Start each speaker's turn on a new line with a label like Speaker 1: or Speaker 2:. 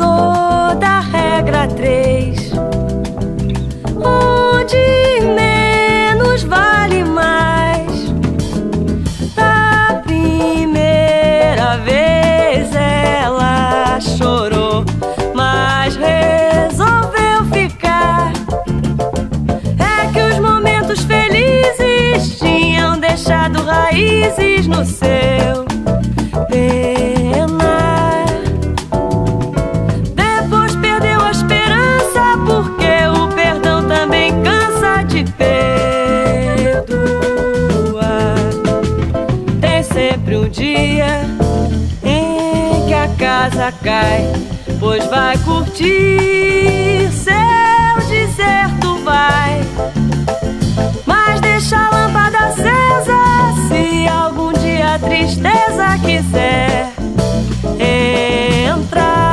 Speaker 1: sou da regra 3, onde menos vale mais. Da primeira vez ela chorou, mas resolveu ficar. É que os momentos felizes tinham deixado raízes no seu penar. Depois perdeu a esperança, porque o perdão também cansa de perdoar. Tem sempre um dia em que a casa cai, pois vai curtir seu deserto, vai. Mas deixa a lâmpada acesa, se algum dia a tristeza quiser entrar.